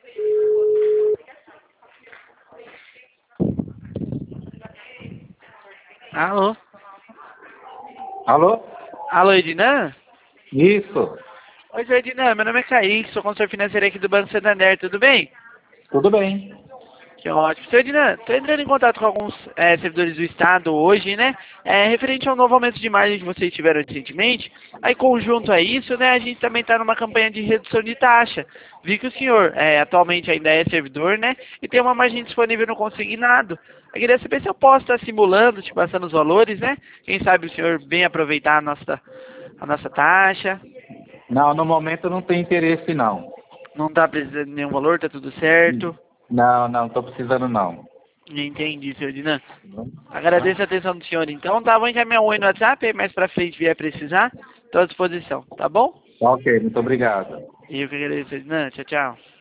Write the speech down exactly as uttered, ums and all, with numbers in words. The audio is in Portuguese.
Alô? Alô? Alô, Ednan? Isso. Oi, seu Ednan, meu nome é Kaique, sou consultor financeiro aqui do Banco Santander, tudo bem? Tudo bem. Que ótimo. Seu Ednan, estou entrando em contato com alguns é, servidores do Estado hoje, né? É, referente ao novo aumento de margem que vocês tiveram recentemente. Aí, conjunto a isso, né, a gente também está numa campanha de redução de taxa. Vi que o senhor é, atualmente ainda é servidor, né? E tem uma margem disponível no consignado. Eu queria saber se eu posso estar simulando, te passando os valores, né? Quem sabe o senhor bem aproveitar a nossa, a nossa taxa. Não, no momento não tem interesse não. Não está precisando de nenhum valor, tá tudo certo. Não, não, estou precisando não. Entendi, senhor Dinan. Tá? Agradeço a atenção do senhor, então. Tá, vou encaminhar um oi no WhatsApp, aí mais pra frente vier precisar. Estou à disposição, tá bom? Ok, muito obrigado. E eu que agradeço, senhor Dinan. Tchau, tchau.